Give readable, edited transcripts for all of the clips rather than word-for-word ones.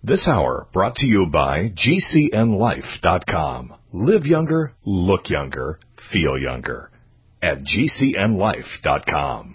This hour brought to you by GCNLife.com. Live younger, look younger, feel younger at GCNLife.com.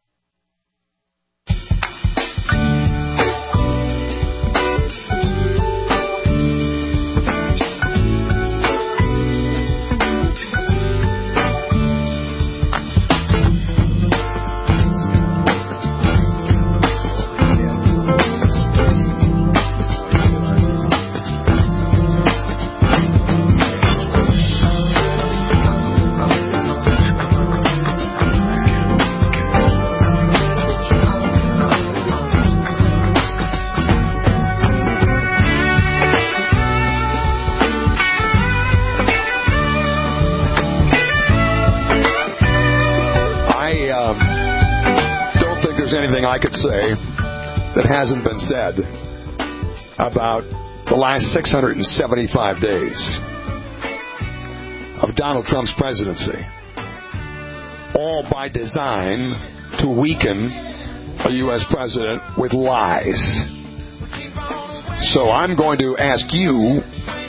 Anything I could say that hasn't been said about the last 675 days of Donald Trump's presidency, all by design to weaken a U.S. president with lies. So I'm going to ask you,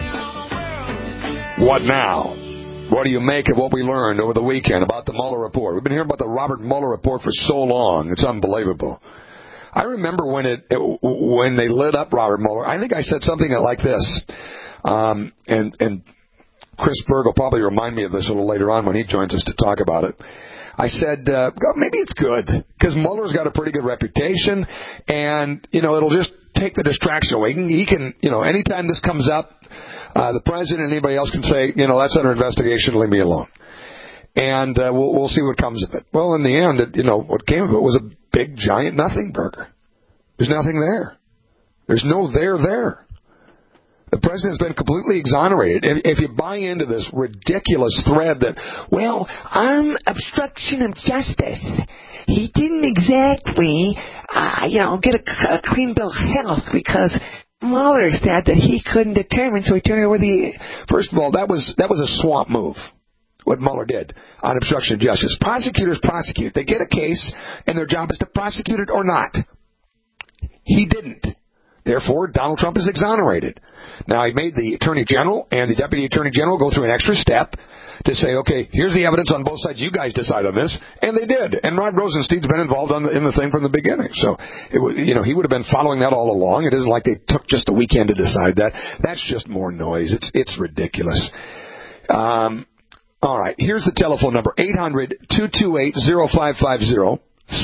what now? What do you make of what we learned over the weekend about the Mueller report? We've been hearing about the Robert Mueller report for so long. It's unbelievable. I remember when they lit up Robert Mueller, I think I said something like this. And Chris Berg will probably remind me of this a little later on when he joins us to talk about it. I said, maybe it's good, because Mueller's got a pretty good reputation, and, it'll just take the distraction away. He can, anytime this comes up, the president and anybody else can say, that's under investigation, leave me alone. And we'll see what comes of it. Well, in the end, what came of it was a big, giant nothing burger. There's nothing there. There's no there. The president's been completely exonerated. If you buy into this ridiculous thread that, on obstruction of justice, he didn't exactly, get a clean bill of health because Mueller said that he couldn't determine, so he turned over the... First of all, that was a swamp move, what Mueller did on obstruction of justice. Prosecutors prosecute. They get a case, and their job is to prosecute it or not. He didn't. Therefore, Donald Trump is exonerated. Now, he made the Attorney General and the Deputy Attorney General go through an extra step to say, okay, here's the evidence on both sides. You guys decide on this. And they did. And Rod Rosenstein's been involved in the thing from the beginning. So, he would have been following that all along. It isn't like they took just a weekend to decide that. That's just more noise. It's ridiculous. All right. Here's the telephone number, 800-228-0550.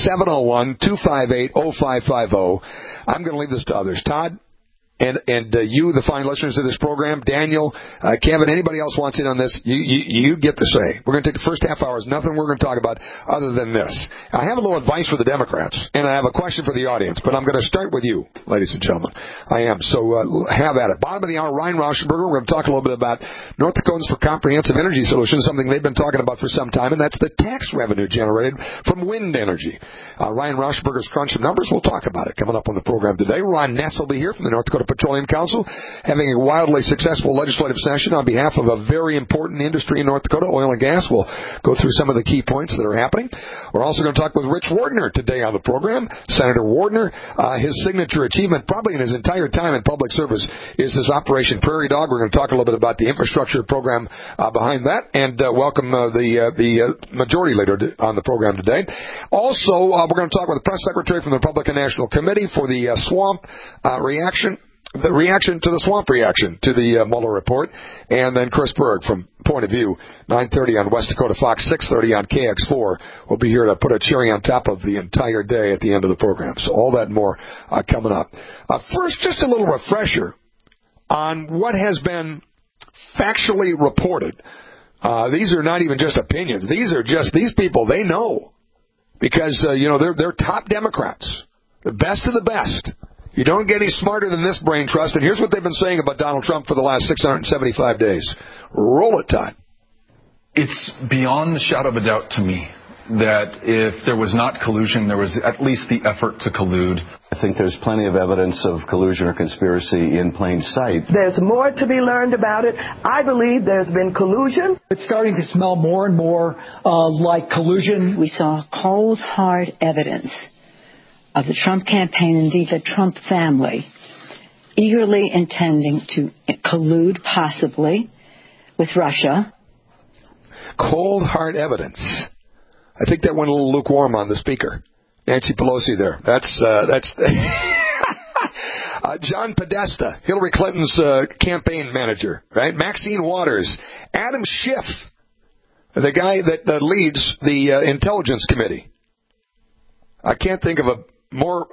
701-258-0550. I'm going to leave this to others. Todd, and you, the fine listeners of this program, Daniel, Kevin, anybody else wants in on this, you get to say. We're going to take the first half hour. There's nothing we're going to talk about other than this. I have a little advice for the Democrats, and I have a question for the audience, but I'm going to start with you, ladies and gentlemen. I am. So have at it. Bottom of the hour, Ryan Rauschenberger. We're going to talk a little bit about North Dakotans for Comprehensive Energy Solutions, something they've been talking about for some time, and that's the tax revenue generated from wind energy. Ryan Rauschenberger's crunch of numbers. We'll talk about it coming up on the program today. Ron Ness will be here from the North Dakota Petroleum Council, having a wildly successful legislative session on behalf of a very important industry in North Dakota, oil and gas. We'll go through some of the key points that are happening. We're also going to talk with Rich Wardner today on the program. Senator Wardner, his signature achievement probably in his entire time in public service is this Operation Prairie Dog. We're going to talk a little bit about the infrastructure program behind that, and welcome the majority leader on the program today. Also, we're going to talk with the press secretary from the Republican National Committee for the swamp reaction. The reaction to the swamp reaction to the Mueller report, and then Chris Berg from Point of View, 9:30 on West Dakota Fox, 6:30 on KX4. We'll be here to put a cherry on top of the entire day at the end of the program. So all that and more coming up. First, just a little refresher on what has been factually reported. These are not even just opinions. These people, they know. Because, they're top Democrats. The best of the best. You don't get any smarter than this brain trust. And here's what they've been saying about Donald Trump for the last 675 days. Roll it, Todd. It's beyond the shadow of a doubt to me that if there was not collusion, there was at least the effort to collude. I think there's plenty of evidence of collusion or conspiracy in plain sight. There's more to be learned about it. I believe there's been collusion. It's starting to smell more and more like collusion. We saw cold, hard evidence of the Trump campaign, indeed the Trump family, eagerly intending to collude, possibly, with Russia. Cold, hard evidence. I think that went a little lukewarm on the speaker. Nancy Pelosi there. That's John Podesta, Hillary Clinton's campaign manager, right? Maxine Waters, Adam Schiff, the guy that leads the Intelligence Committee. I can't think of a more,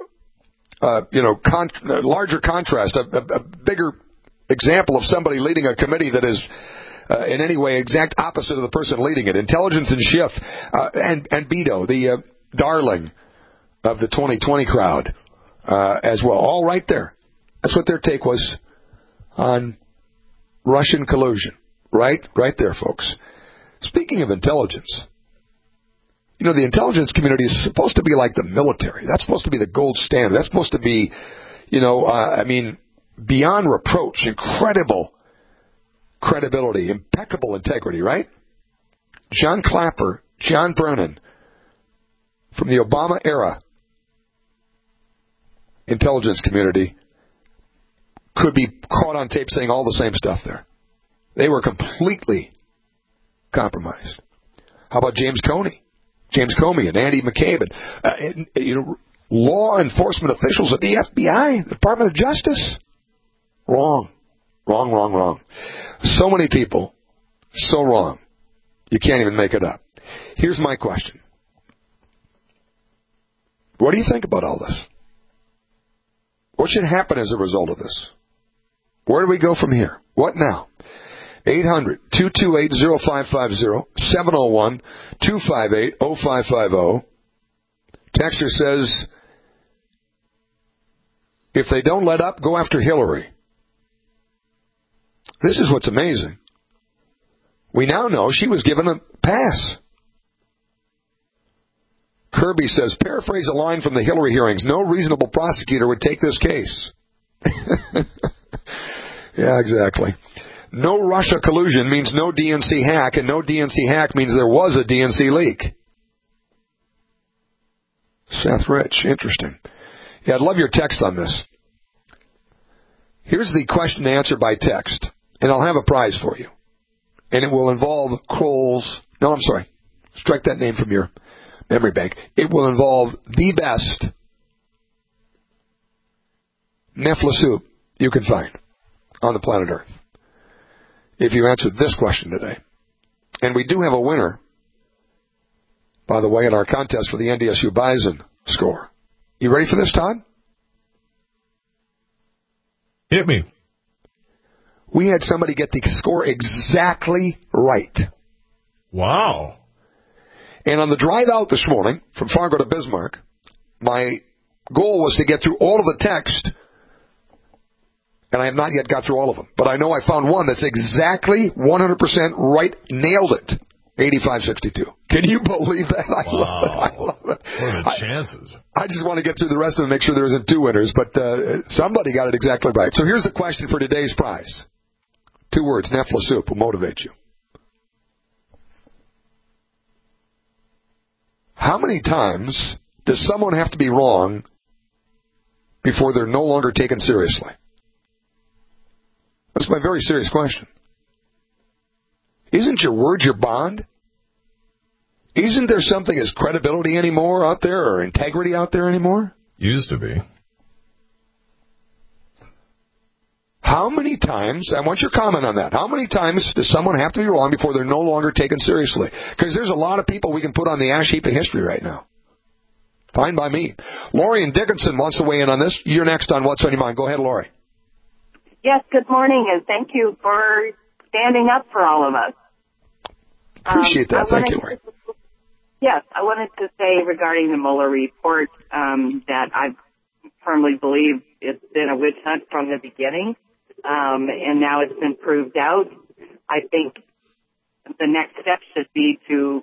larger contrast, a bigger example of somebody leading a committee that is in any way exact opposite of the person leading it. Intelligence and Schiff, and Beto, the darling of the 2020 crowd, as well. All right there. That's what their take was on Russian collusion. Right there, folks. Speaking of intelligence, the intelligence community is supposed to be like the military. That's supposed to be the gold standard. That's supposed to be, beyond reproach, incredible credibility, impeccable integrity, right? John Clapper, John Brennan, from the Obama era intelligence community, could be caught on tape saying all the same stuff there. They were completely compromised. How about James Comey and Andy McCabe and law enforcement officials at the FBI, the Department of Justice? Wrong. So many people, so wrong. You can't even make it up. Here's my question. What do you think about all this? What should happen as a result of this? Where do we go from here? What now? 800-228-0550, 701-258-0550. Texter says, if they don't let up, go after Hillary. This is what's amazing. We now know she was given a pass. Kirby says, paraphrase a line from the Hillary hearings, no reasonable prosecutor would take this case. Yeah, exactly. No Russia collusion means no DNC hack, and no DNC hack means there was a DNC leak. Seth Rich, interesting. Yeah, I'd love your text on this. Here's the question and answer by text, and I'll have a prize for you. And it will involve Kroll's... No, I'm sorry. Strike that name from your memory bank. It will involve the best Nefla soup you can find on the planet Earth, if you answer this question today. And we do have a winner, by the way, in our contest for the NDSU Bison score. You ready for this, Todd? Hit me. We had somebody get the score exactly right. Wow. And on the drive out this morning from Fargo to Bismarck, my goal was to get through all of the text, and I have not yet got through all of them. But I know I found one that's exactly 100% right, nailed it, 8562. Can you believe that? I love it. What are the chances? I just want to get through the rest of them, make sure there isn't two winners, but somebody got it exactly right. So here's the question for today's prize. 2 words, Nefla soup will motivate you. How many times does someone have to be wrong before they're no longer taken seriously? That's my very serious question. Isn't your word your bond? Isn't there something as credibility anymore out there, or integrity out there anymore? Used to be. How many times, I want your comment on that, how many times does someone have to be wrong before they're no longer taken seriously? Because there's a lot of people we can put on the ash heap of history right now. Fine by me. Lori and Dickinson wants to weigh in on this. You're next on What's on Your Mind. Go ahead, Lori. Yes, good morning, and thank you for standing up for all of us. Appreciate that. Thank you, Lori. Yes, I wanted to say regarding the Mueller report that I firmly believe it's been a witch hunt from the beginning, and now it's been proved out. I think the next step should be to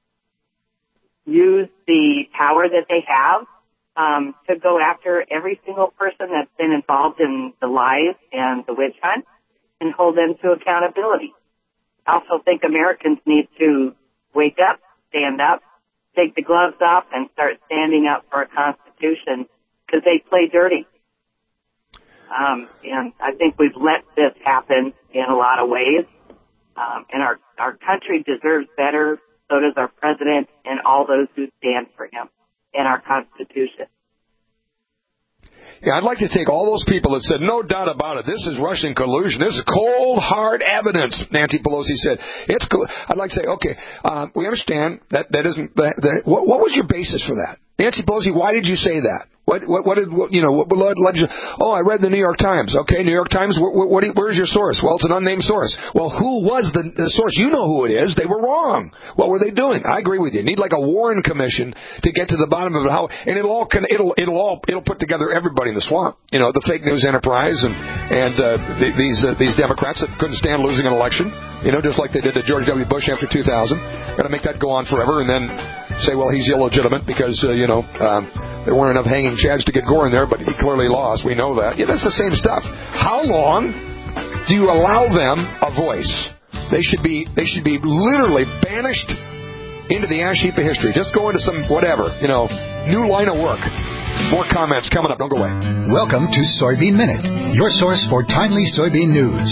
use the power that they have to go after every single person that's been involved in the lies and the witch hunt and hold them to accountability. I also think Americans need to wake up, stand up, take the gloves off, and start standing up for a Constitution because they play dirty. And I think we've let this happen in a lot of ways. And our country deserves better. So does our president and all those who stand for him and our Constitution. Yeah, I'd like to take all those people that said, no doubt about it, this is Russian collusion. This is cold, hard evidence, Nancy Pelosi said. It's cool. I'd like to say, okay, we understand that isn't, what was your basis for that? Nancy Pelosi, why did you say that? What led you? Oh, I read the New York Times. Okay, New York Times, where's your source? Well, it's an unnamed source. Well, who was the source? You know who it is. They were wrong. What were they doing? I agree with you. You need like a Warren Commission to get to the bottom of it. And it'll put together everybody in the swamp. You know, the fake news enterprise and these Democrats that couldn't stand losing an election. You know, just like they did to George W. Bush after 2000. Got to make that go on forever and then say, well, he's illegitimate because there weren't enough hanging chads to get Gore in there, but he clearly lost. We know that. Yeah, that's the same stuff. How long do you allow them a voice? They should be literally banished into the ash heap of history. Just go into some whatever, new line of work. More comments coming up. Don't go away. Welcome to Soybean Minute, your source for timely soybean news.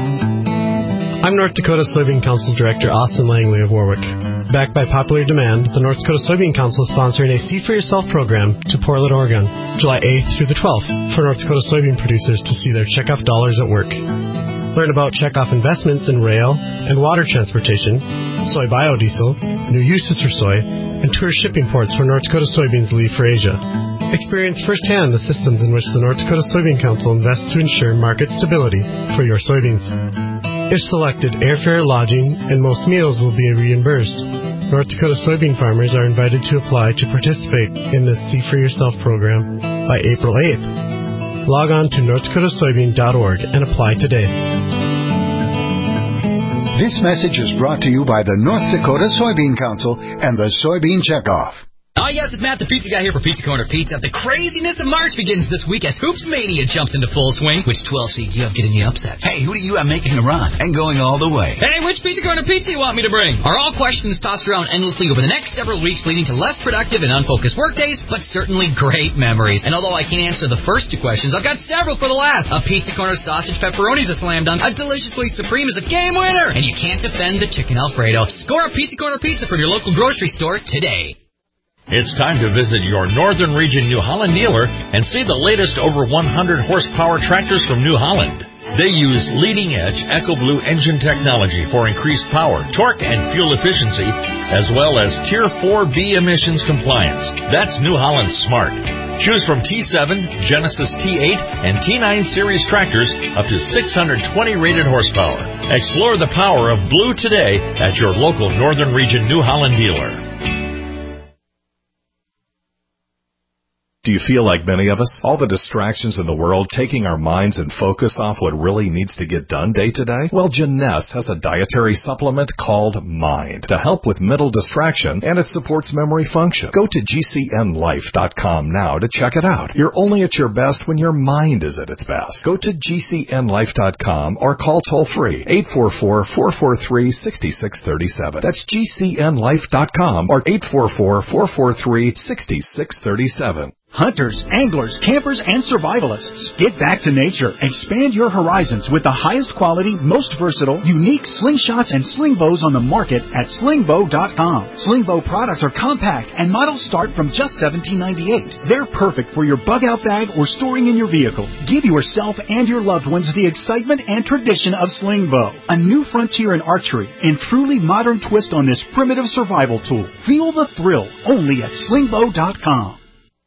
I'm North Dakota Soybean Council Director Austin Langley of Warwick. Backed by popular demand, the North Dakota Soybean Council is sponsoring a See for Yourself program to Portland, Oregon, July 8th through the 12th for North Dakota soybean producers to see their checkoff dollars at work. Learn about checkoff investments in rail and water transportation, soy biodiesel, new uses for soy, and tour shipping ports where North Dakota soybeans leave for Asia. Experience firsthand the systems in which the North Dakota Soybean Council invests to ensure market stability for your soybeans. If selected, airfare, lodging, and most meals will be reimbursed. North Dakota soybean farmers are invited to apply to participate in this See for Yourself program by April 8th. Log on to northdakotasoybean.org and apply today. This message is brought to you by the North Dakota Soybean Council and the Soybean Checkoff. Oh, yes, it's Matt the Pizza Guy here for Pizza Corner Pizza. The craziness of March begins this week as Hoops Mania jumps into full swing. Which 12 seed do you have getting you upset? Hey, who do you have making a run and going all the way? Hey, which Pizza Corner Pizza you want me to bring? Are all questions tossed around endlessly over the next several weeks, leading to less productive and unfocused workdays, but certainly great memories. And although I can't answer the first two questions, I've got several for the last. A Pizza Corner sausage pepperoni is a slam dunk. A Deliciously Supreme is a game winner. And you can't defend the chicken Alfredo. Score a Pizza Corner Pizza from your local grocery store today. It's time to visit your Northern Region New Holland dealer and see the latest over 100 horsepower tractors from New Holland. They use leading-edge EcoBlue engine technology for increased power, torque, and fuel efficiency, as well as Tier 4B emissions compliance. That's New Holland Smart. Choose from T7, Genesis T8, and T9 series tractors up to 620 rated horsepower. Explore the power of blue today at your local Northern Region New Holland dealer. Do you feel like many of us? All the distractions in the world taking our minds and focus off what really needs to get done day to day? Well, Jeunesse has a dietary supplement called Mind to help with mental distraction, and it supports memory function. Go to GCNlife.com now to check it out. You're only at your best when your mind is at its best. Go to GCNlife.com or call toll-free 844-443-6637. That's GCNlife.com or 844-443-6637. Hunters, anglers, campers, and survivalists. Get back to nature. Expand your horizons with the highest quality, most versatile, unique slingshots and sling bows on the market at slingbow.com. Slingbow products are compact and models start from just $17.98. They're perfect for your bug-out bag or storing in your vehicle. Give yourself and your loved ones the excitement and tradition of Slingbow, a new frontier in archery and truly modern twist on this primitive survival tool. Feel the thrill only at slingbow.com.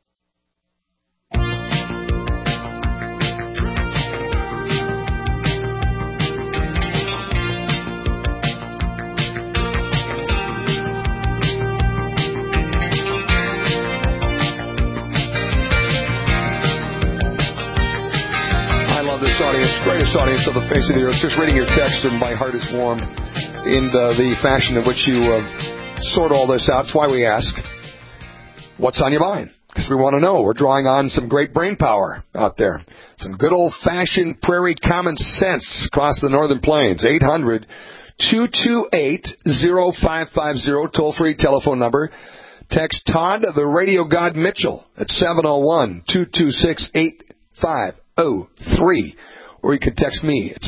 Greatest audience of the face of the earth. Just reading your text, and my heart is warmed in the fashion in which you sort all this out. That's why we ask, what's on your mind? Because we want to know. We're drawing on some great brain power out there. Some good old-fashioned prairie common sense across the northern plains. 800-228-0550, toll-free telephone number. Text Todd, the Radio God Mitchell, at 701-226-8550. Or you can text me at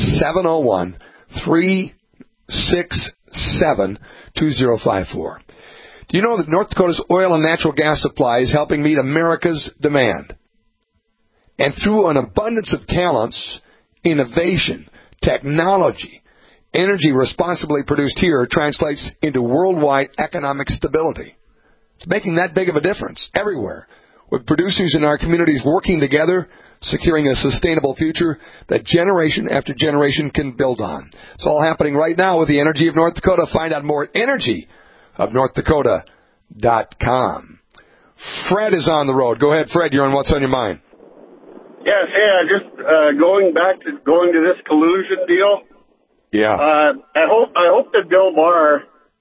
701-367-2054. Do you know that North Dakota's oil and natural gas supply is helping meet America's demand? And through an abundance of talents, innovation, technology, energy responsibly produced here translates into worldwide economic stability. It's making that big of a difference everywhere, with producers in our communities working together, securing a sustainable future that generation after generation can build on. It's all happening right now with the Energy of North Dakota. Find out more at energyofnorthdakota.com. Fred is on the road. Go ahead, Fred. You're on What's on Your Mind. Yes, just going to this collusion deal. Yeah. I hope that Bill Barr,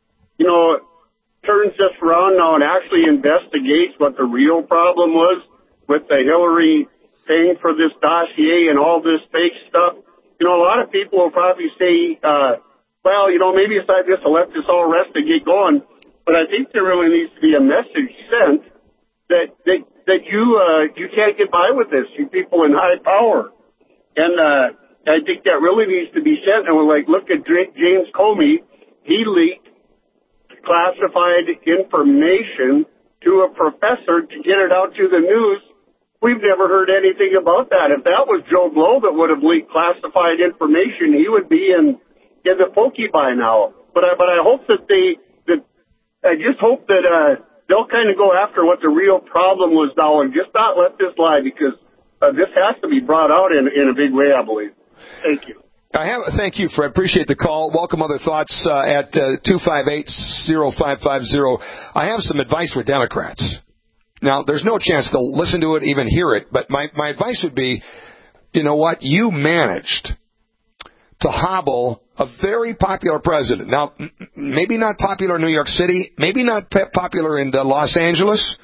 turns this around now and actually investigates what the real problem was with the Hillary paying for this dossier and all this fake stuff. A lot of people will probably say, maybe it's not just to let this all rest and get going. But I think there really needs to be a message sent that you can't get by with this, you people in high power. And I think that really needs to be sent. And look at James Comey. He leaked classified information to a professor to get it out to the news. We've never heard anything about that. If that was Joe Blow that would have leaked classified information, he would be in the pokey by now. But I hope that I just hope that they'll kind of go after what the real problem was now and just not let this lie, because this has to be brought out in a big way, I believe. Thank you. Thank you, Fred. Appreciate the call. Welcome other thoughts at 258-0550. I have some advice for Democrats. Now, there's no chance they'll listen to it, even hear it, but my advice would be, you know what? You managed to hobble a very popular president. Now, maybe not popular in New York City, maybe not popular in Los Angeles,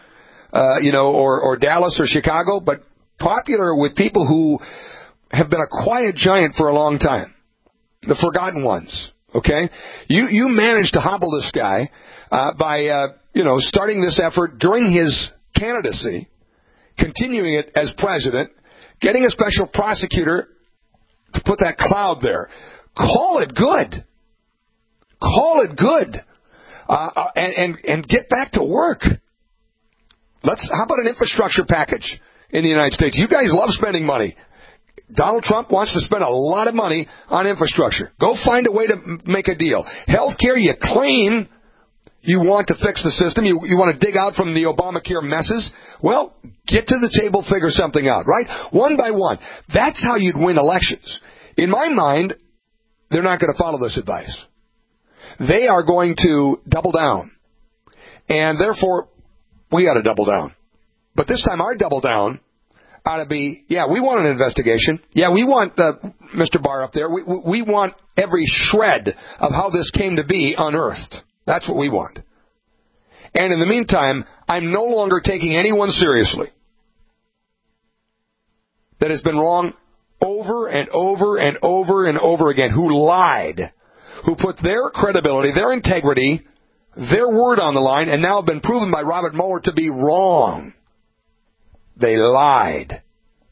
or Dallas or Chicago, but popular with people who have been a quiet giant for a long time. The forgotten ones, okay? You managed to hobble this guy by starting this effort during his candidacy, continuing it as president, getting a special prosecutor to put that cloud there. Call it good. Call it good. And get back to work. How about an infrastructure package in the United States? You guys love spending money. Donald Trump wants to spend a lot of money on infrastructure. Go find a way to make a deal. Healthcare, you claim you want to fix the system. You want to dig out from the Obamacare messes. Well, get to the table, figure something out, right? One by one. That's how you'd win elections. In my mind, they're not going to follow this advice. They are going to double down. And therefore, we got to double down. But this time, our double down ought to be, we want an investigation. Yeah, we want Mr. Barr up there. We want every shred of how this came to be unearthed. That's what we want. And in the meantime, I'm no longer taking anyone seriously that has been wrong over and over and over and over again, who lied, who put their credibility, their integrity, their word on the line, and now have been proven by Robert Mueller to be wrong. They lied.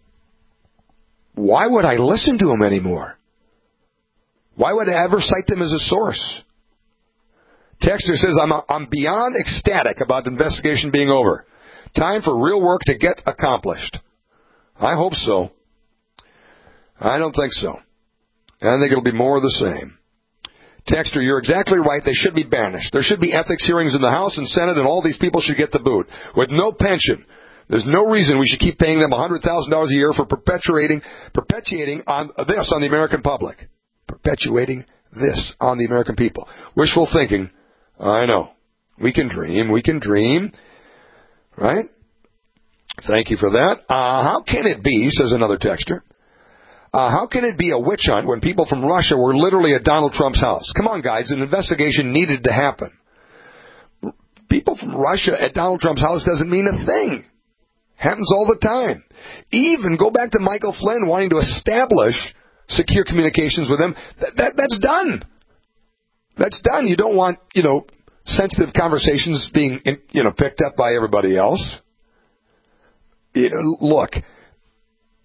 Why would I listen to them anymore? Why would I ever cite them as a source? Texter says, I'm beyond ecstatic about the investigation being over. Time for real work to get accomplished. I hope so. I don't think so. I think it'll be more of the same. Texter, you're exactly right. They should be banished. There should be ethics hearings in the House and Senate, and all these people should get the boot. With no pension. There's no reason we should keep paying them $100,000 a year for perpetuating on this on the American public. Perpetuating this on the American people. Wishful thinking. I know. We can dream. Right? Thank you for that. How can it be, says another texter, how can it be a witch hunt when people from Russia were literally at Donald Trump's house? Come on, guys. An investigation needed to happen. People from Russia at Donald Trump's house doesn't mean a thing. Happens all the time. Even go back to Michael Flynn wanting to establish secure communications with him. That's done. That's done. You don't want, sensitive conversations being, picked up by everybody else. Look,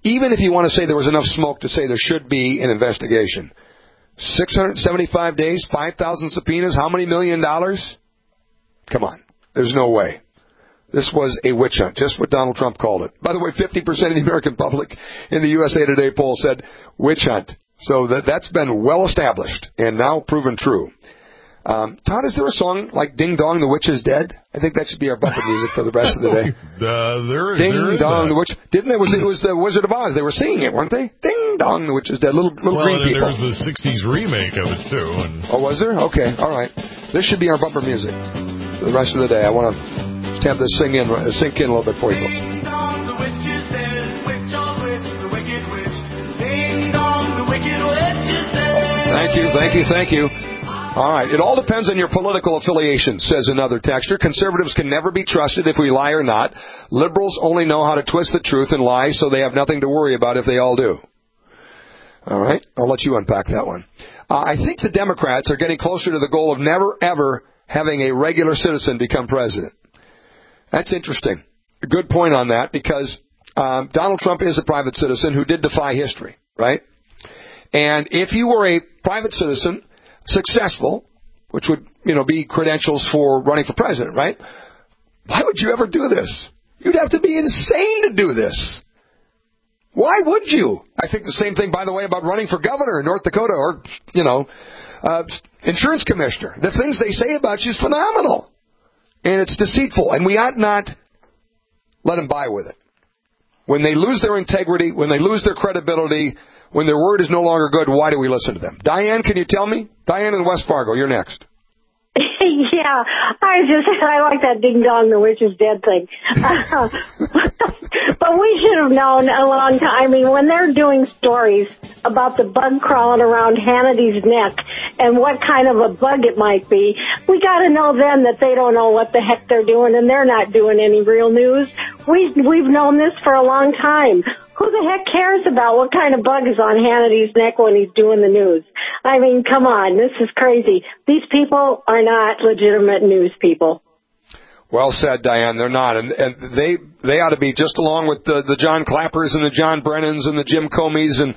even if you want to say there was enough smoke to say there should be an investigation, 675 days, 5,000 subpoenas, how many $1 million? Come on. There's no way. This was a witch hunt, just what Donald Trump called it. By the way, 50% of the American public in the USA Today poll said witch hunt. So that's been well established and now proven true. Todd, is there a song like Ding Dong, the Witch is Dead? I think that should be our bumper music for the rest of the day. Ding Dong, the Witch. Didn't they? It was the Wizard of Oz. They were singing it, weren't they? Ding Dong, the Witch is Dead. Little green people. There was the 60s remake of it, too. Oh, was there? Okay, all right. This should be our bumper music for the rest of the day. I want to just have this sink in a little bit for you folks. Ding dong, the witch is dead. Witch on witch, the wicked witch. Ding dong, the wicked witch is dead. Thank you. All right. It all depends on your political affiliation, says another texter. Conservatives can never be trusted if we lie or not. Liberals only know how to twist the truth and lie, so they have nothing to worry about if they all do. All right. I'll let you unpack that one. I think the Democrats are getting closer to the goal of never, ever having a regular citizen become president. That's interesting. A good point on that, because Donald Trump is a private citizen who did defy history, right? And if you were a private citizen, successful, which would, be credentials for running for president, right? Why would you ever do this? You'd have to be insane to do this. Why would you? I think the same thing, by the way, about running for governor in North Dakota or, insurance commissioner. The things they say about you is phenomenal. And it's deceitful. And we ought not let them buy with it. When they lose their integrity, when they lose their credibility, when their word is no longer good, why do we listen to them? Diane, can you tell me? Diane in West Fargo, you're next. Yeah, I like that Ding Dong, the Witch is Dead thing. But we should have known a long time. I mean, when they're doing stories about the bug crawling around Hannity's neck and what kind of a bug it might be, we got to know then that they don't know what the heck they're doing and they're not doing any real news. We've known this for a long time. Who the heck cares about what kind of bug is on Hannity's neck when he's doing the news? I mean, come on, this is crazy. These people are not legitimate news people. Well said, Diane. They're not, and they ought to be just along with the John Clappers and the John Brennans and the Jim Comeys and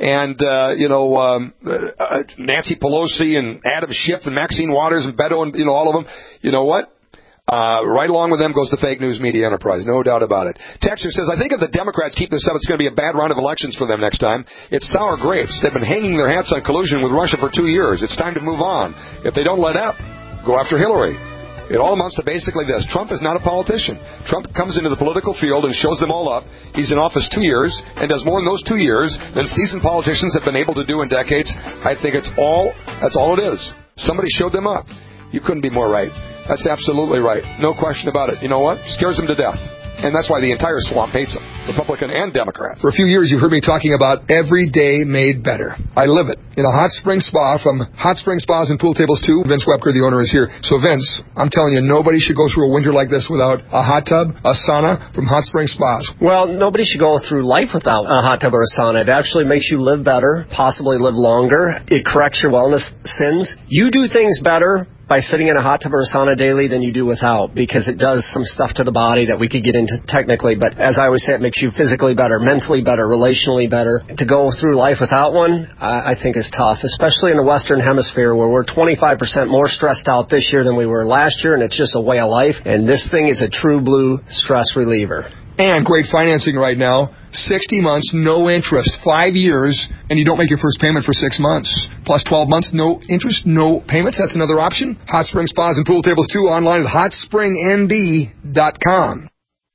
Nancy Pelosi and Adam Schiff and Maxine Waters and Beto and all of them. You know what? Right along with them goes the fake news media enterprise, no doubt about it. Texter says, I think if the Democrats keep this up, it's going to be a bad round of elections for them next time. It's sour grapes. They've been hanging their hats on collusion with Russia for 2 years. It's time to move on. If they don't let up, go after Hillary. It all amounts to basically this. Trump is not a politician. Trump comes into the political field and shows them all up. He's in office 2 years and does more in those 2 years than seasoned politicians have been able to do in decades. I think that's all it is. Somebody showed them up. You couldn't be more right. That's absolutely right. No question about it. You know what? Scares them to death. And that's why the entire swamp hates them, Republican and Democrat. For a few years, you heard me talking about every day made better. I live it. In a hot spring spa from Hot Spring Spas and Pool Tables 2. Vince Webker, the owner, is here. So, Vince, I'm telling you, nobody should go through a winter like this without a hot tub, a sauna from Hot Spring Spas. Well, nobody should go through life without a hot tub or a sauna. It actually makes you live better, possibly live longer. It corrects your wellness sins. You do things better by sitting in a hot tub or a sauna daily than you do without, because it does some stuff to the body that we could get into technically, but as I always say, it makes you physically better, mentally better, relationally better. To go through life without one, I think is tough, especially in the Western Hemisphere where we're 25% more stressed out this year than we were last year, and it's just a way of life, and this thing is a true blue stress reliever. And great financing right now. 60 months, no interest, 5 years, and you don't make your first payment for 6 months. Plus 12 months, no interest, no payments. That's another option. Hot Spring Spas and Pool Tables 2 online at hotspringnd.com.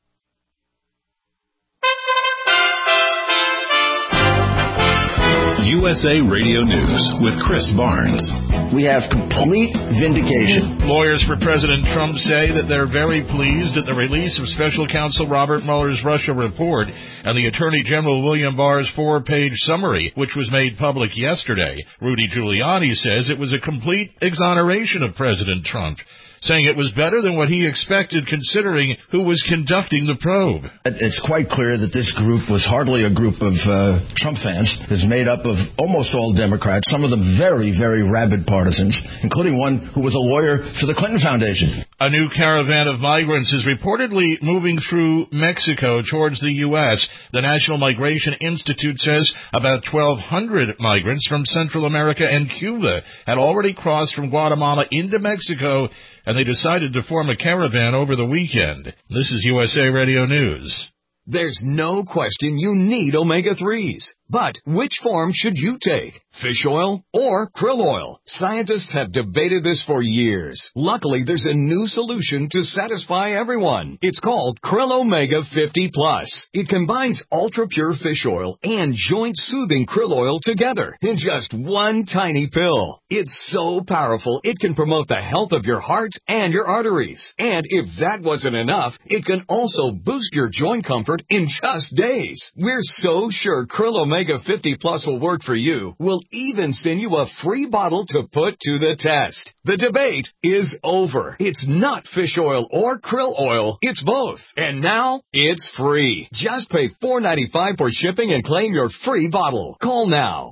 USA Radio News with Chris Barnes. We have complete vindication. Lawyers for President Trump say that they're very pleased at the release of Special Counsel Robert Mueller's Russia report and the Attorney General William Barr's 4-page summary, which was made public yesterday. Rudy Giuliani says it was a complete exoneration of President Trump, saying it was better than what he expected considering who was conducting the probe. It's quite clear that this group was hardly a group of Trump fans. It's made up of almost all Democrats, some of them very, very rabid partisans, including one who was a lawyer for the Clinton Foundation. A new caravan of migrants is reportedly moving through Mexico towards the U.S. The National Migration Institute says about 1,200 migrants from Central America and Cuba had already crossed from Guatemala into Mexico, and they decided to form a caravan over the weekend. This is USA Radio News. There's no question you need omega-3s. But which form should you take? Fish oil or krill oil? Scientists have debated this for years. Luckily, there's a new solution to satisfy everyone. It's called Krill Omega 50 Plus. It combines ultra-pure fish oil and joint-soothing krill oil together in just one tiny pill. It's so powerful, it can promote the health of your heart and your arteries. And if that wasn't enough, it can also boost your joint comfort in just days. We're so sure Krill Omega 50 Plus will work for you. We'll even send you a free bottle to put to the test. The debate is over. It's not fish oil or krill oil. It's both. And now it's free. Just pay $4.95 for shipping and claim your free bottle. Call now.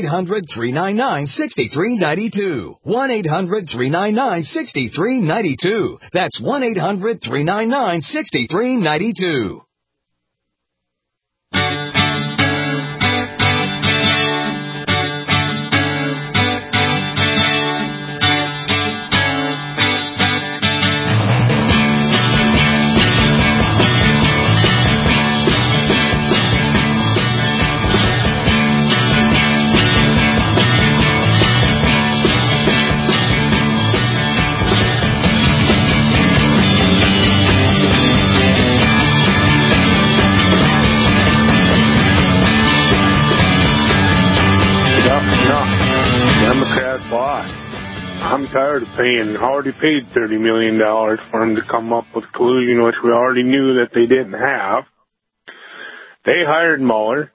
1-800-399-6392. 1-800-399-6392. That's 1-800-399-6392. I'm tired of paying. Already paid $30 million for them to come up with collusion, which we already knew that they didn't have. They hired Mueller.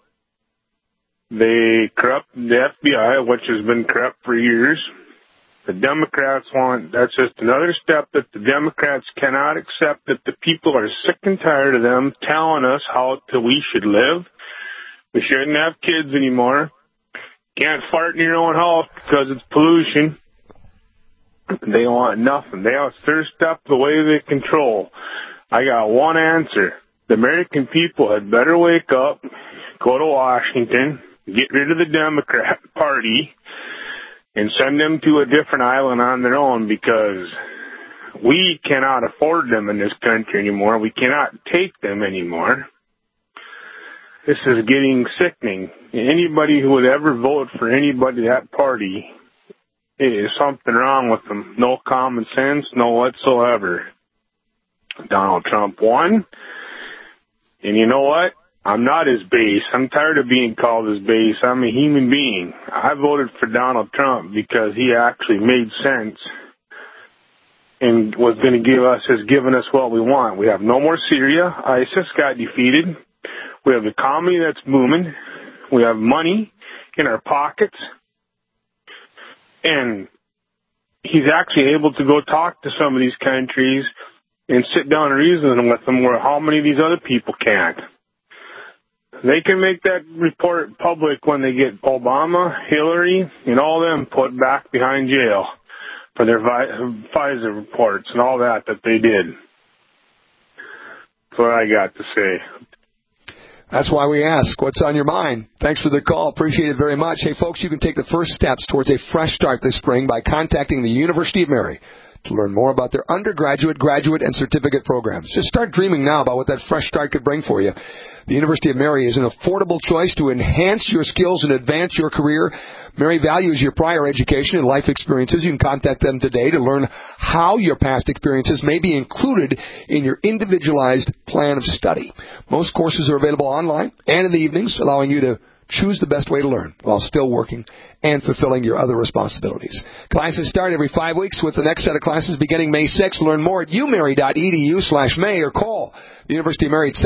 They corrupted the FBI, which has been corrupt for years. The Democrats that's just another step that the Democrats cannot accept, that the people are sick and tired of them telling us how we should live. We shouldn't have kids anymore. Can't fart in your own house because it's pollution. They want nothing. They are thirst up the way they control. I got one answer. The American people had better wake up, go to Washington, get rid of the Democrat Party, and send them to a different island on their own, because we cannot afford them in this country anymore. We cannot take them anymore. This is getting sickening. Anybody who would ever vote for anybody, that party, is something wrong with them. No common sense, no whatsoever. Donald Trump won. And you know what? I'm not his base. I'm tired of being called his base. I'm a human being. I voted for Donald Trump because he actually made sense and was going to has given us what we want. We have no more Syria. ISIS got defeated. We have an economy that's booming. We have money in our pockets. And he's actually able to go talk to some of these countries and sit down and reason with them, where how many of these other people can't. They can make that report public when they get Obama, Hillary, and all them put back behind jail for their FISA reports and all that they did. That's what I got to say. That's why we ask, what's on your mind? Thanks for the call. Appreciate it very much. Hey, folks, you can take the first steps towards a fresh start this spring by contacting the University of Mary to learn more about their undergraduate, graduate, and certificate programs. Just start dreaming now about what that fresh start could bring for you. The University of Mary is an affordable choice to enhance your skills and advance your career. Mary values your prior education and life experiences. You can contact them today to learn how your past experiences may be included in your individualized plan of study. Most courses are available online and in the evenings, allowing you to choose the best way to learn while still working and fulfilling your other responsibilities. Classes start every 5 weeks with the next set of classes beginning May 6th. Learn more at umary.edu/May or call the University of Mary at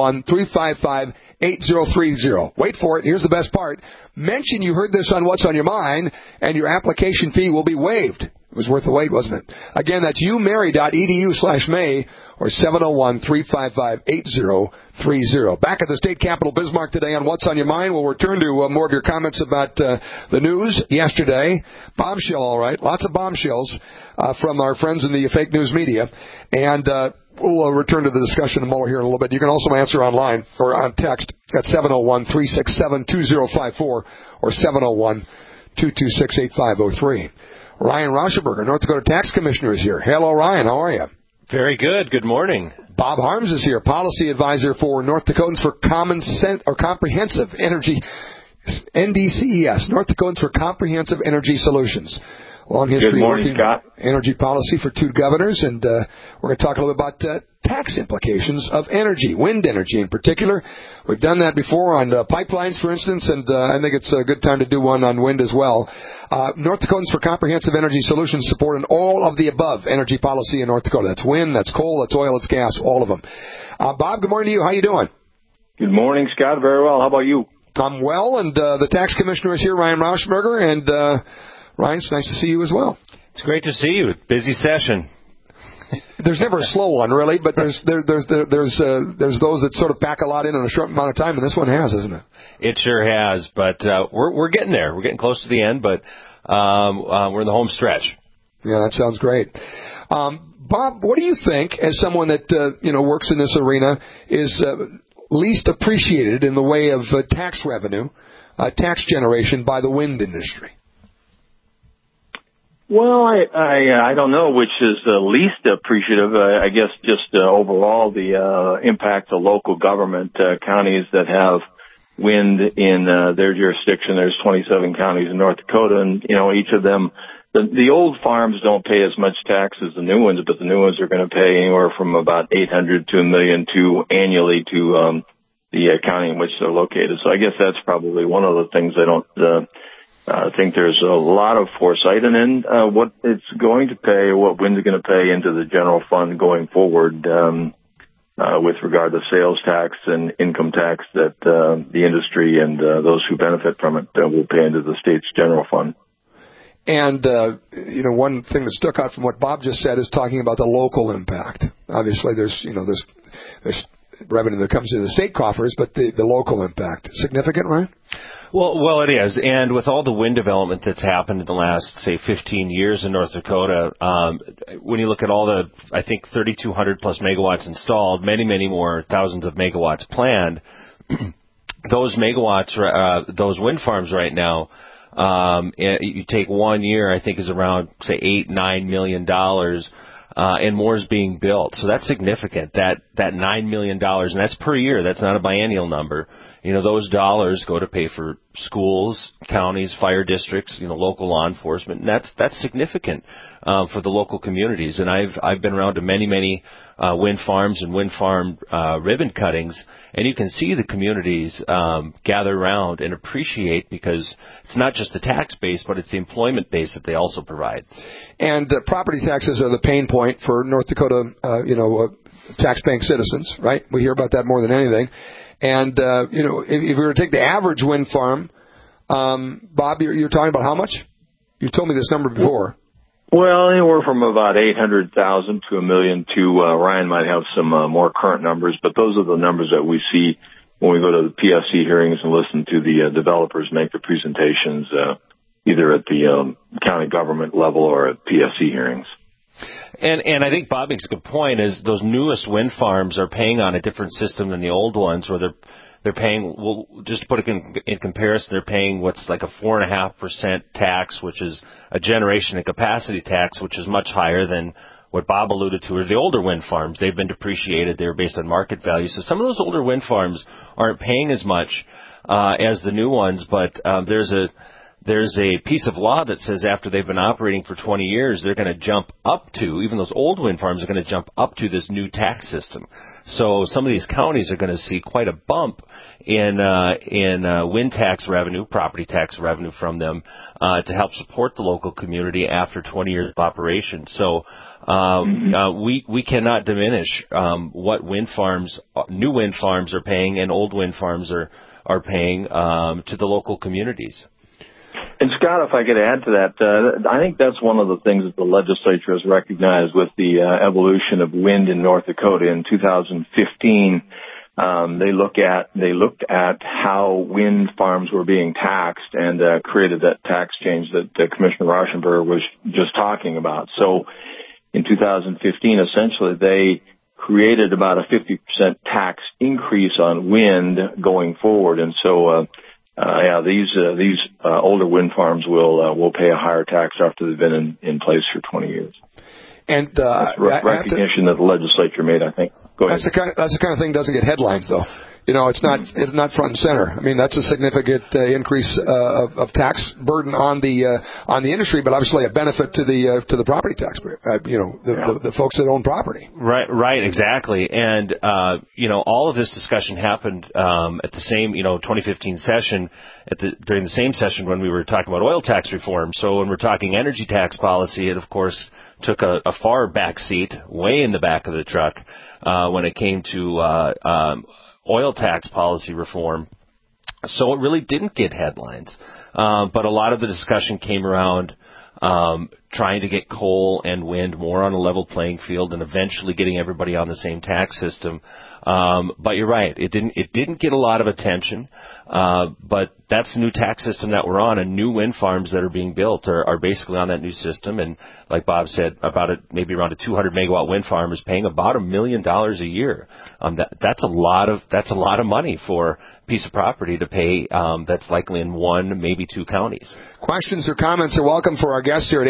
701-355-8030. Wait for it. Here's the best part. Mention you heard this on What's on Your Mind, and your application fee will be waived. It was worth the wait, wasn't it? Again, that's umary.edu/May or 701-355-8030. Back at the state capitol Bismarck today on What's on Your Mind. We'll return to more of your comments about the news yesterday. Bombshell, all right. Lots of bombshells from our friends in the fake news media. And we'll return to the discussion of Mueller here in a little bit. You can also answer online or on text at 701-367-2054 or 701-226-8503. Ryan Rauschenberger, North Dakota Tax Commissioner, is here. Hello, Ryan. How are you? Very good. Good morning. Bob Harms is here, Policy Advisor for North Dakotans for Comprehensive Energy, NDCES, North Dakotans for Comprehensive Energy Solutions. Long history Good morning, Scott. Energy policy for two governors, and we're going to talk a little bit about tax implications of energy, wind energy in particular. We've done that before on pipelines, for instance, and I think it's a good time to do one on wind as well. North Dakotans for Comprehensive Energy Solutions support an all of the above energy policy in North Dakota. That's wind, that's coal, that's oil, it's gas, all of them. Bob, good morning to you. How you doing? Good morning, Scott. Very well. How about you? I'm well, and the tax commissioner is here, Ryan Rauschenberger, and Ryan, it's nice to see you as well. It's great to see you. Busy session. There's never a slow one, really, but there's those that sort of pack a lot in a short amount of time, and this one has, isn't it? It sure has, but we're getting there. We're getting close to the end, but we're in the home stretch. Yeah, that sounds great. Bob, what do you think, as someone that works in this arena, is least appreciated in the way of tax revenue, tax generation by the wind industry? Well, I don't know which is the least appreciative. I guess just overall the impact to local government counties that have wind in their jurisdiction. There's 27 counties in North Dakota, and each of them. The old farms don't pay as much tax as the new ones, but the new ones are going to pay anywhere from about $800 to $1 million annually to the county in which they're located. So I guess that's probably one of the things I don't. I think there's a lot of foresight, and then what it's going to pay, or what wind's going to pay into the general fund going forward with regard to sales tax and income tax that the industry and those who benefit from it will pay into the state's general fund. And, one thing that stuck out from what Bob just said is talking about the local impact. Obviously, there's revenue that comes into the state coffers, but the local impact. Significant, right? Well, it is. And with all the wind development that's happened in the last, say, 15 years in North Dakota, when you look at all the, I think, 3,200 plus megawatts installed, many, many more thousands of megawatts planned, those megawatts, those wind farms right now, you take 1 year, I think is around, say, $8-9 million, and more is being built. So that's significant, that $9 million, and that's per year. That's not a biennial number. Those dollars go to pay for schools, counties, fire districts, local law enforcement, and that's significant for the local communities. And I've been around to many wind farms and wind farm ribbon cuttings, and you can see the communities gather around and appreciate, because it's not just the tax base, but it's the employment base that they also provide. And property taxes are the pain point for North Dakota, tax-paying citizens, right? We hear about that more than anything. And, if we were to take the average wind farm, Bob, you're talking about how much? You told me this number before. Well, anywhere from about 800,000 to $1 million to, Ryan might have some more current numbers, but those are the numbers that we see when we go to the PSC hearings and listen to the developers make the presentations, either at the county government level or at PSC hearings. And I think Bob makes a good point, is those newest wind farms are paying on a different system than the old ones, where they're paying, well, just to put it in comparison, they're paying what's like a 4.5% tax, which is a generation and capacity tax, which is much higher than what Bob alluded to, are the older wind farms. They've been depreciated. They're based on market value. So some of those older wind farms aren't paying as much as the new ones, but there's a piece of law that says after they've been operating for 20 years, they're going to jump up to, even those old wind farms are going to jump up to this new tax system. So some of these counties are going to see quite a bump in wind tax revenue, property tax revenue from them, to help support the local community after 20 years of operation. So we cannot diminish what wind farms, new wind farms are paying and old wind farms are paying to the local communities. And Scott, if I could add to that, I think that's one of the things that the legislature has recognized with the evolution of wind in North Dakota. In 2015, they looked at how wind farms were being taxed and created that tax change that Commissioner Rauschenberg was just talking about. So in 2015, essentially, they created about a 50% tax increase on wind going forward. And so, these older wind farms will pay a higher tax after they've been in place for 20 years. And recognition that the legislature made, I think. Go ahead. That's the kind of thing that doesn't get headlines, though. You know, it's not front and center. I mean, that's a significant increase of tax burden on the industry, but obviously a benefit to the property taxpayer. The folks that own property. Right, exactly. And all of this discussion happened at the same 2015 session during the same session when we were talking about oil tax reform. So when we're talking energy tax policy, it of course took a far back seat, way in the back of the truck, when it came to oil tax policy reform. So it really didn't get headlines. But a lot of the discussion came around trying to get coal and wind more on a level playing field and eventually getting everybody on the same tax system. But you're right, it didn't get a lot of attention. But that's the new tax system that we're on, and new wind farms that are being built are basically on that new system. And like Bob said, maybe around a 200 megawatt wind farm is paying about $1 million a year. That's a lot of money for a piece of property to pay. That's likely in one, maybe two counties. Questions or comments are welcome for our guests here at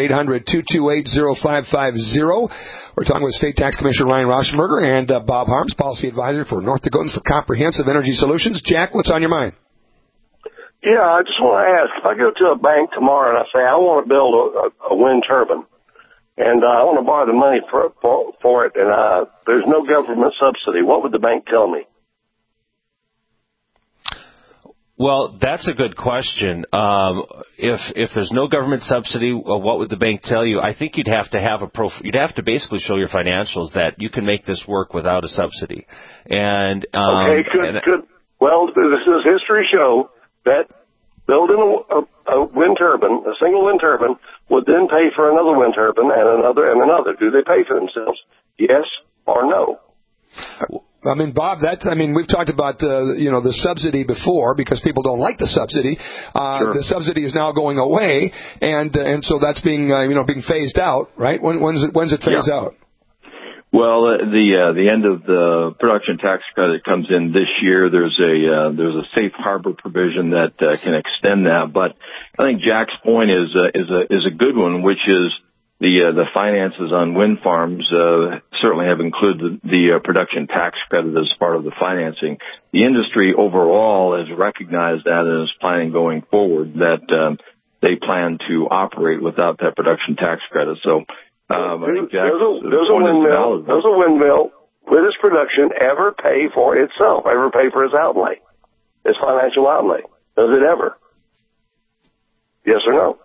800-228-0550. We're talking with State Tax Commissioner Ryan Rauschenberger and Bob Harms, Policy Advisor for North Dakotans for Comprehensive Energy Solutions. Jack, what's on your mind? Yeah, I just want to ask, if I go to a bank tomorrow and I say I want to build a wind turbine, and I want to borrow the money for it, and there's no government subsidy, what would the bank tell me? Well, that's a good question. If there's no government subsidy, what would the bank tell you? I think you'd have to have you'd have to basically show your financials that you can make this work without a subsidy. And does history show that building a wind turbine, a single wind turbine, would then pay for another wind turbine and another and another? Do they pay for themselves? Yes or no? I mean, Bob, we've talked about, the subsidy before because people don't like the subsidy. Sure. The subsidy is now going away, and so that's being phased out, right? When's it phased out? Well, the end of the production tax credit comes in this year. There's a safe harbor provision that can extend that, but I think Jack's point is a good one, which is the finances on wind farms certainly have included the production tax credit as part of the financing. The industry overall has recognized that and is planning going forward that they plan to operate without that production tax credit. So I think Jack's does a windmill with its production ever pay for itself, ever pay for its outlay, its financial outlay? Does it ever? Yes or no?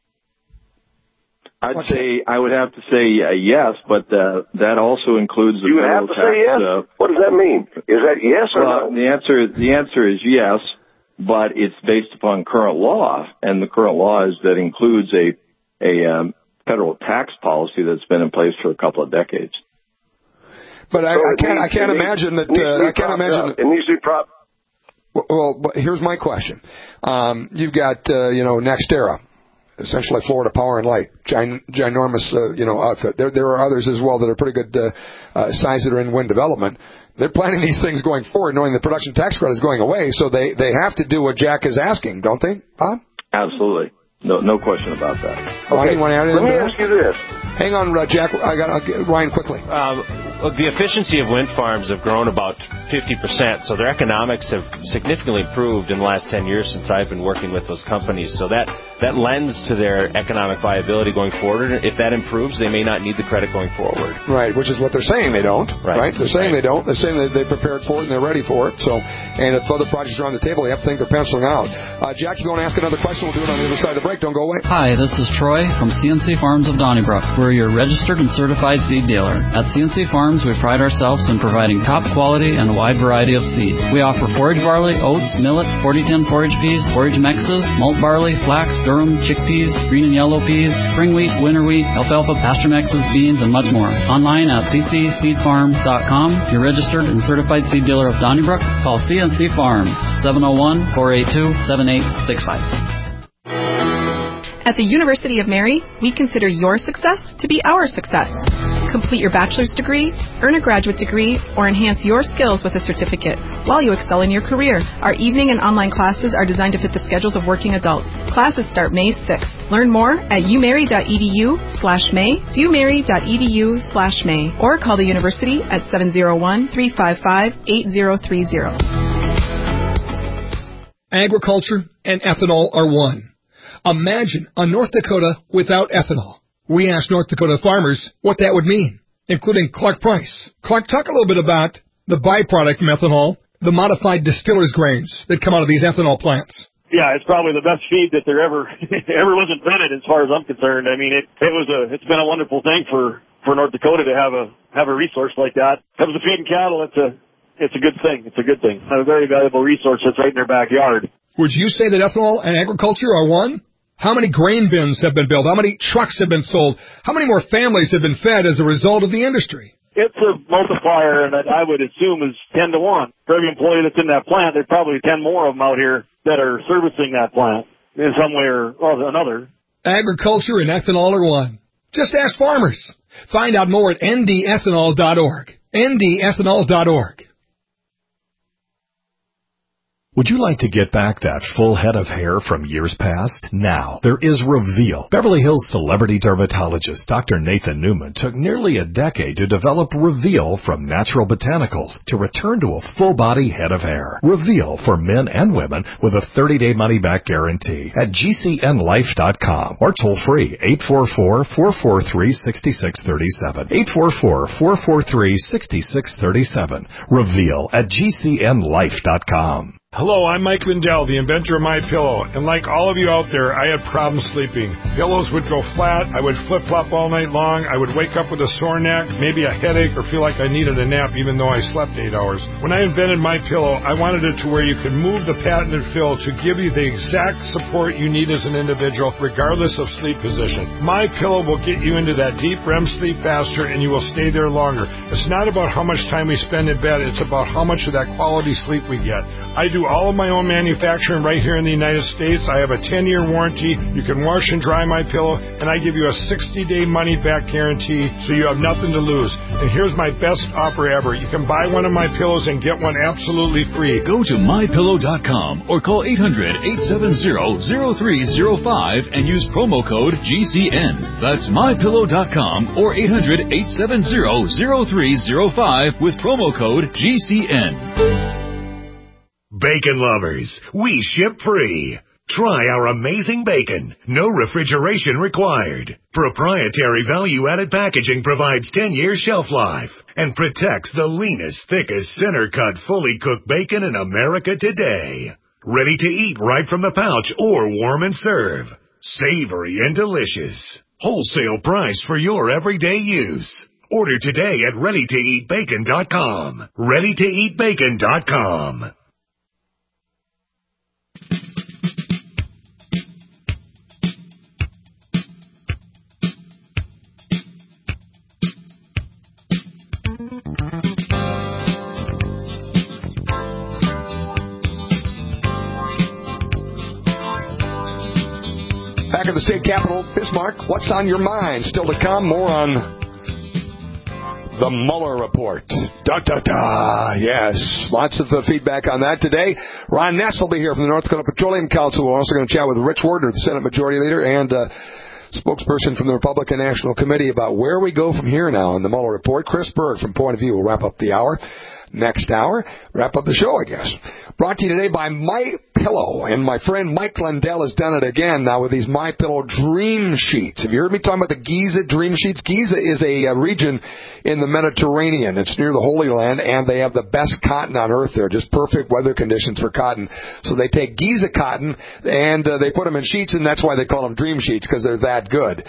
I would have to say yes, but that also includes the federal tax. You have to say yes? What does that mean? Is that yes or no? The answer is yes, but it's based upon current law, and the current law is that includes a federal tax policy that's been in place for a couple of decades. But I can't imagine that. It needs to be propped. Well, but here's my question. You've got NextEra, essentially Florida Power and Light, ginormous outfit. There are others as well that are pretty good size that are in wind development. They're planning these things going forward, knowing the production tax credit is going away, so they have to do what Jack is asking, don't they, Bob? Absolutely. No question about that. Okay. Let me ask you this. Hang on, Jack. I'll get Ryan quickly. The efficiency of wind farms have grown about 50%, so their economics have significantly improved in the last 10 years since I've been working with those companies. So that lends to their economic viability going forward. If that improves, they may not need the credit going forward. Right, which is what they're saying they don't. Right? They're saying they don't. They're saying that they prepared for it and they're ready for it. So, and if other projects are on the table, they have to think they're penciling out. Jack, if you want to ask another question, we'll do it on the other side of the break. Don't go away. Hi, this is Troy from CNC Farms of Donnybrook. We're your registered and certified seed dealer. At CNC Farms, we pride ourselves in providing top quality and a wide variety of seed. We offer forage barley, oats, millet, 40-10 forage peas, forage mixes, malt barley, flax, durum, chickpeas, green and yellow peas, spring wheat, winter wheat, alfalfa, pasture mixes, beans, and much more. Online at ccseedfarm.com. You're registered and certified seed dealer of Donnybrook. Call CNC Farms, 701-482-7865. At the University of Mary, we consider your success to be our success. Complete your bachelor's degree, earn a graduate degree, or enhance your skills with a certificate while you excel in your career. Our evening and online classes are designed to fit the schedules of working adults. Classes start May 6th. Learn more at umary.edu/May, umary.edu/May, or call the university at 701-355-8030. Agriculture and ethanol are one. Imagine a North Dakota without ethanol. We asked North Dakota farmers what that would mean, including Clark Price. Clark, talk a little bit about the byproduct from ethanol, the modified distiller's grains that come out of these ethanol plants. Yeah, it's probably the best feed that there ever was invented, as far as I'm concerned. I mean, it's been a wonderful thing for North Dakota to have a resource like that. In terms of feeding cattle, it's a good thing. It's a good thing. A very valuable resource that's right in their backyard. Would you say that ethanol and agriculture are one? How many grain bins have been built? How many trucks have been sold? How many more families have been fed as a result of the industry? It's a multiplier, and I would assume is 10 to 1. For every employee that's in that plant, there's probably 10 more of them out here that are servicing that plant in some way or another. Agriculture and ethanol are one. Just ask farmers. Find out more at ndethanol.org. ndethanol.org. Would you like to get back that full head of hair from years past? Now, there is Reveal. Beverly Hills celebrity dermatologist Dr. Nathan Newman took nearly a decade to develop Reveal from natural botanicals to return to a full-body head of hair. Reveal for men and women with a 30-day money-back guarantee at gcnlife.com or toll-free 844-443-6637. 844-443-6637. Reveal at gcnlife.com. Hello, I'm Mike Lindell, the inventor of MyPillow, and like all of you out there, I had problems sleeping. Pillows would go flat, I would flip-flop all night long, I would wake up with a sore neck, maybe a headache, or feel like I needed a nap even though I slept 8 hours. When I invented MyPillow, I wanted it to where you could move the patented fill to give you the exact support you need as an individual, regardless of sleep position. MyPillow will get you into that deep REM sleep faster, and you will stay there longer. It's not about how much time we spend in bed, it's about how much of that quality sleep we get. I do all of my own manufacturing right here in the United States. I have a 10-year warranty. You can wash and dry my pillow, and I give you a 60-day money-back guarantee, so you have nothing to lose. And here's my best offer ever. You can buy one of my pillows and get one absolutely free. Go to mypillow.com or call 800-870-0305 and use promo code GCN. That's mypillow.com or 800-870-0305 with promo code GCN. Bacon lovers, we ship free. Try our amazing bacon. No refrigeration required. Proprietary value-added packaging provides 10 years shelf life and protects the leanest, thickest, center-cut, fully cooked bacon in America today. Ready to eat right from the pouch or warm and serve. Savory and delicious. Wholesale price for your everyday use. Order today at ReadyToEatBacon.com. ReadyToEatBacon.com. Back at the state capitol, Bismarck, what's on your mind? Still to come, more on the Mueller report. Yes, lots of feedback on that today. Ron Ness will be here from the North Dakota Petroleum Council. We're also going to chat with Rich Wardner, the Senate Majority Leader, and spokesperson from the Republican National Committee about where we go from here now in the Mueller report. Chris Berg from Point of View will wrap up the hour. Next hour, wrap up the show, I guess. Brought to you today by MyPillow, and my friend Mike Lindell has done it again now with these MyPillow Dream Sheets. Have you heard me talking about the Giza Dream Sheets? Giza is a region in the Mediterranean. It's near the Holy Land, and they have the best cotton on earth there, just perfect weather conditions for cotton. So they take Giza cotton, and they put them in sheets, and that's why they call them Dream Sheets, because they're that good.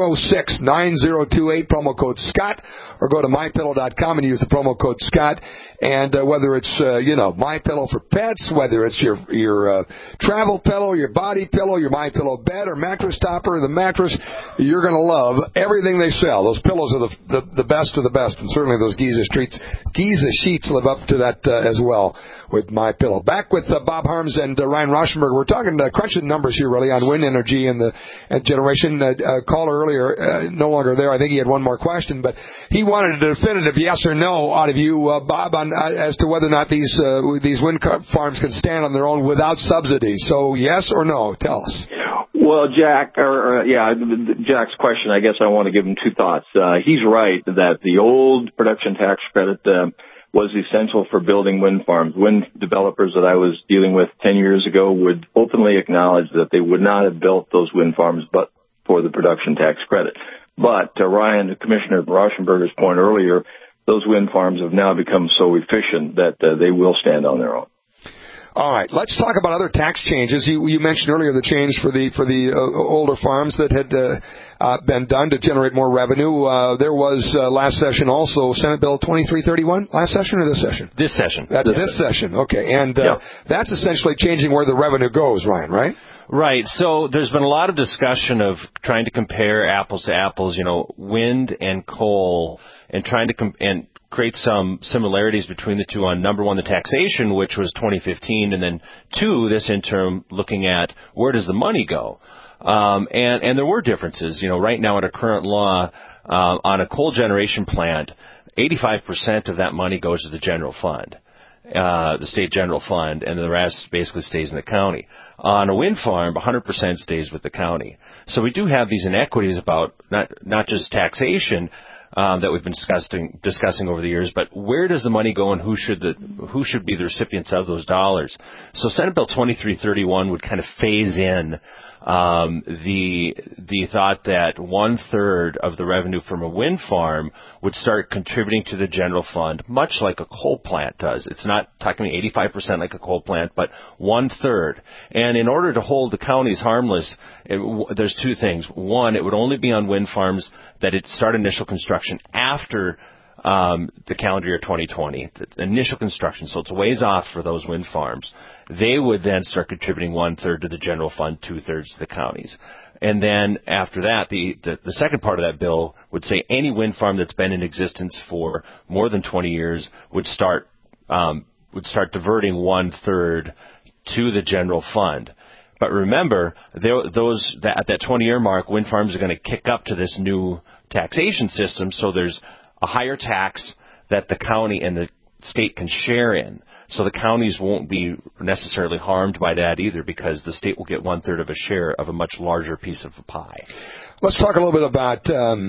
800-506-9028, promo code Scott, or go to MyPillow.com and use the promo code Scott, And whether it's My Pillow for pets, whether it's your travel pillow, your body pillow, your My Pillow bed or mattress topper, the mattress, you're going to love everything they sell. Those pillows are the best of the best, and certainly those Giza sheets live up to that as well with My Pillow. Back with Bob Harms and Ryan Rauschenberg. We're talking crunching numbers here really on wind energy and generation. A caller earlier, no longer there. I think he had one more question, but he wanted a definitive yes or no out of you, Bob, as to whether or not these wind farms can stand on their own without subsidies. So yes or no? Tell us. Well, Jack's question, I guess I want to give him two thoughts. He's right that the old production tax credit was essential for building wind farms. Wind developers that I was dealing with 10 years ago would openly acknowledge that they would not have built those wind farms but for the production tax credit. But to Ryan, Commissioner Rauschenberger's point earlier, those wind farms have now become so efficient that they will stand on their own. All right, let's talk about other tax changes. You mentioned earlier the change for the older farms that had been done to generate more revenue. There was last session also Senate Bill 2331. Last session or this session? This session. That's this session. Okay, and that's essentially changing where the revenue goes, Ryan, right? Right. So there's been a lot of discussion of trying to compare apples to apples, wind and coal, and trying to create some similarities between the two on, number one, the taxation, which was 2015, and then two, this interim looking at where does the money go. And there were differences. Right now under current law, on a coal generation plant, 85% of that money goes to the general fund, the state general fund, and the rest basically stays in the county. On a wind farm, 100% stays with the county. So we do have these inequities about not just taxation, that we've been discussing over the years, but where does the money go and who should be the recipients of those dollars? So Senate Bill 2331 would kind of phase in the thought that 1/3 of the revenue from a wind farm would start contributing to the general fund, much like a coal plant does. It's not talking 85% like a coal plant, but 1/3. And in order to hold the counties harmless, there's two things. One, it would only be on wind farms that it start initial construction after the calendar year 2020, the initial construction, so it's a ways off for those wind farms. They would then start contributing 1/3 to the general fund, 2/3 to the counties. And then after that, the second part of that bill would say any wind farm that's been in existence for more than 20 years would start diverting 1/3 to the general fund. But remember, at that 20-year mark, wind farms are going to kick up to this new taxation system, so there's a higher tax that the county and the state can share in. So the counties won't be necessarily harmed by that either, because the state will get 1/3 of a share of a much larger piece of the pie. Let's talk a little bit about,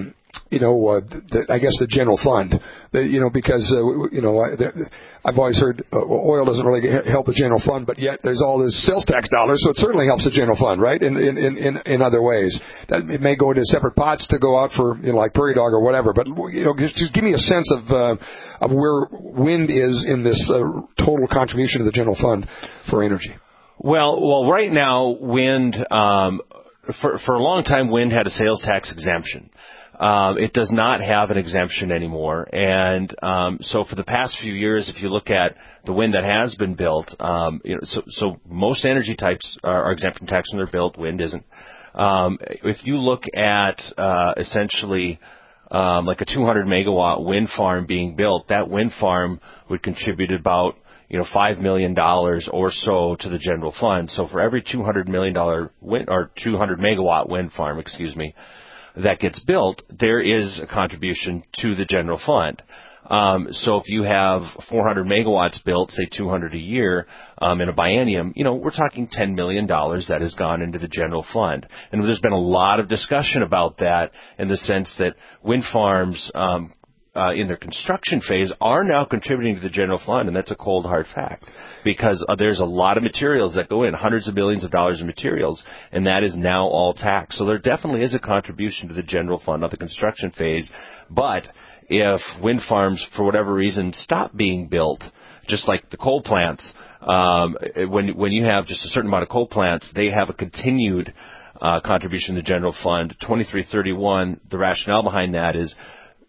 I guess the general fund, because I've always heard oil doesn't really help the general fund, but yet there's all this sales tax dollars, so it certainly helps the general fund, right? In other ways, that it may go into separate pots to go out for like Prairie Dog or whatever. But just give me a sense of where wind is in this total contribution to the general fund for energy. Well, right now, wind for a long time, wind had a sales tax exemption. It does not have an exemption anymore. And so for the past few years, if you look at the wind that has been built, so most energy types are exempt from tax when they're built. Wind isn't. If you look at essentially like a 200 megawatt wind farm being built, that wind farm would contribute about $5 million or so to the general fund. So for every $200 million wind or 200 megawatt wind farm, that gets built, there is a contribution to the general fund. So if you have 400 megawatts built, say 200 a year, in a biennium, we're talking $10 million that has gone into the general fund. And there's been a lot of discussion about that in the sense that wind farms, in their construction phase are now contributing to the general fund, and that's a cold, hard fact, because there's a lot of materials that go in, hundreds of billions of dollars in materials, and that is now all taxed. So there definitely is a contribution to the general fund of the construction phase. But if wind farms, for whatever reason, stop being built, just like the coal plants, when you have just a certain amount of coal plants, they have a continued contribution to the general fund. 2331, the rationale behind that is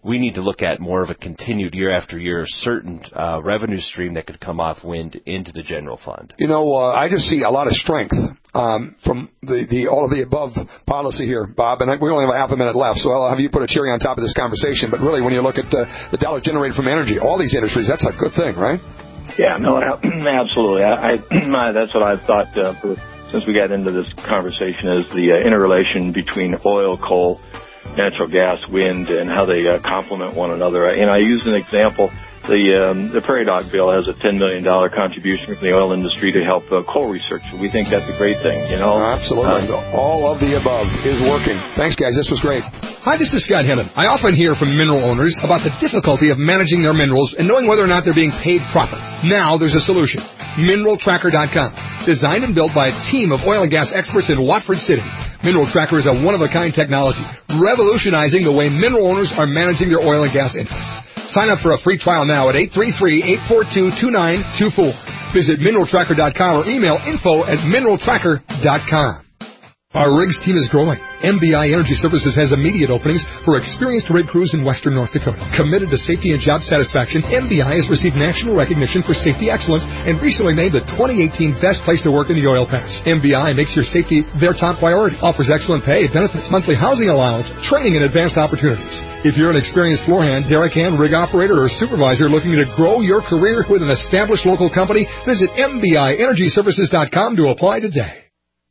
we need to look at more of a continued year after year certain revenue stream that could come off wind into the general fund. I just see a lot of strength from the all of the above policy here, Bob, and we only have a half a minute left, so I'll have you put a cherry on top of this conversation. But really, when you look at the dollars generated from energy, all these industries, that's a good thing, right? Yeah, no, absolutely. That's what I've thought since we got into this conversation, is the interrelation between oil, coal, natural gas, wind, and how they complement one another. I used an example. The Prairie Dog bill has a $10 million contribution from the oil industry to help coal research. We think that's a great thing, Absolutely. All of the above is working. Thanks, guys. This was great. Hi, this is Scott Hennon. I often hear from mineral owners about the difficulty of managing their minerals and knowing whether or not they're being paid proper. Now there's a solution. MineralTracker.com. Designed and built by a team of oil and gas experts in Watford City. Mineral Tracker is a one-of-a-kind technology, revolutionizing the way mineral owners are managing their oil and gas interests. Sign up for a free trial now at 833-842-2924. Visit MineralTracker.com or email info@MineralTracker.com. Our rigs team is growing. MBI Energy Services has immediate openings for experienced rig crews in western North Dakota. Committed to safety and job satisfaction, MBI has received national recognition for safety excellence and recently named the 2018 Best Place to Work in the Oil Pass. MBI makes your safety their top priority, offers excellent pay, benefits, monthly housing allowance, training, and advanced opportunities. If you're an experienced floor hand, derrick hand, rig operator, or supervisor looking to grow your career with an established local company, visit MBIEnergyServices.com to apply today.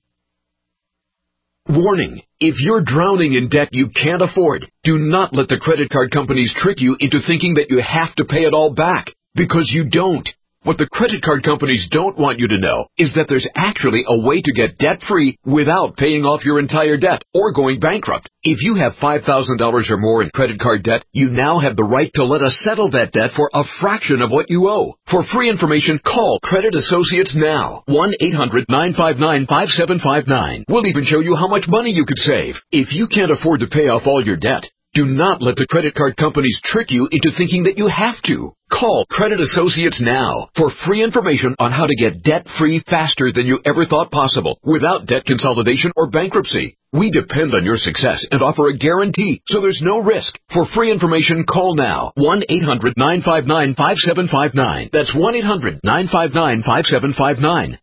Warning. If you're drowning in debt you can't afford, do not let the credit card companies trick you into thinking that you have to pay it all back, because you don't. What the credit card companies don't want you to know is that there's actually a way to get debt-free without paying off your entire debt or going bankrupt. If you have $5,000 or more in credit card debt, you now have the right to let us settle that debt for a fraction of what you owe. For free information, call Credit Associates now. 1-800-959-5759. We'll even show you how much money you could save. If you can't afford to pay off all your debt, do not let the credit card companies trick you into thinking that you have to. Call Credit Associates now for free information on how to get debt-free faster than you ever thought possible without debt consolidation or bankruptcy. We depend on your success and offer a guarantee, so there's no risk. For free information, call now. 1-800-959-5759. That's 1-800-959-5759.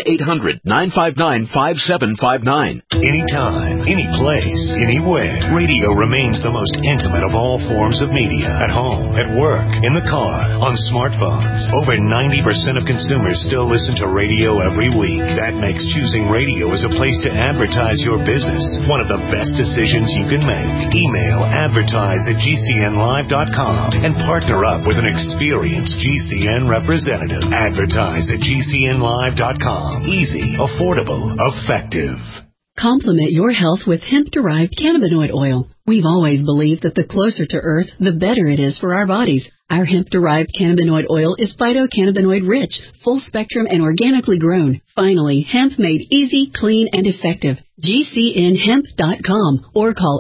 1-800-959-5759. Anytime, any place, anywhere. Radio remains the most intimate of all forms of media. At home, at work, in the car, on smartphones. Over 90% of consumers still listen to radio every week. That makes choosing radio as a place to advertise your business one of the best decisions you can make. Email advertise@gcnlive.com and partner up with an experienced GCN representative. Advertise@gcnlive.com. Easy, affordable, effective. Complement your health with hemp-derived cannabinoid oil. We've always believed that the closer to Earth, the better it is for our bodies. Our hemp-derived cannabinoid oil is phytocannabinoid-rich, full-spectrum, and organically grown. Finally, hemp made easy, clean, and effective. GCNhemp.com or call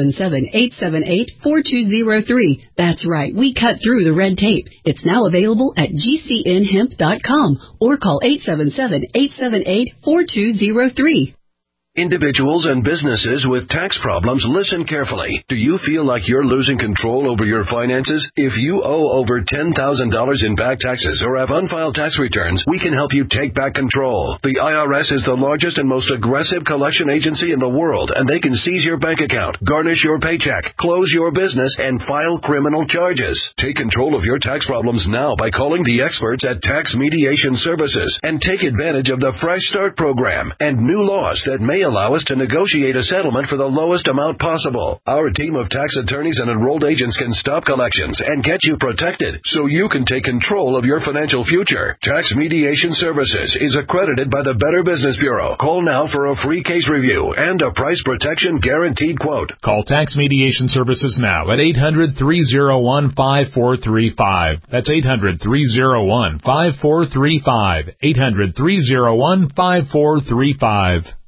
877-878-4203. That's right, we cut through the red tape. It's now available at GCNhemp.com or call 877-878-4203. Individuals and businesses with tax problems, listen carefully. Do you feel like you're losing control over your finances? If you owe over $10,000 in back taxes or have unfiled tax returns, we can help you take back control. The IRS is the largest and most aggressive collection agency in the world, and they can seize your bank account, garnish your paycheck, close your business, and file criminal charges. Take control of your tax problems now by calling the experts at Tax Mediation Services and take advantage of the Fresh Start program and new laws that may allow us to negotiate a settlement for the lowest amount possible. Our team of tax attorneys and enrolled agents can stop collections and get you protected so you can take control of your financial future. Tax Mediation Services is accredited by the Better Business Bureau. Call now for a free case review and a price protection guaranteed quote. Call Tax Mediation Services now at 800-301-5435. That's 800-301-5435. 800-301-5435.